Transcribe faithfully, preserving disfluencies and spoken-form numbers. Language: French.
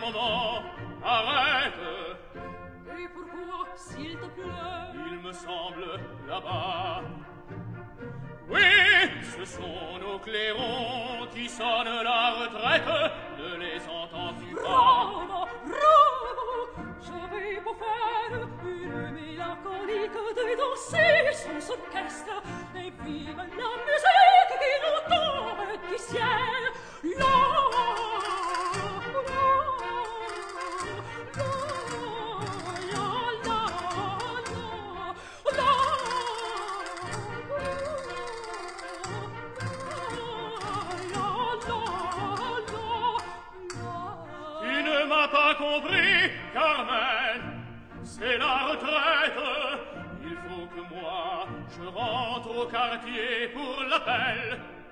moment, arrête. Et pourquoi, s'il te plaît? Il me semble là-bas. Oui, ce sont nos clairons qui sonnent la retraite. Ne les entends-tu pas? Bravo, bravo! J'avais beau faire une mélancolique de danser sans orchestre, et vive la musique qui nous tombe du ciel. La, Tu ne m'as pas compris, Carmen, c'est la retraite. Il faut que moi, je rentre au quartier pour l'appel.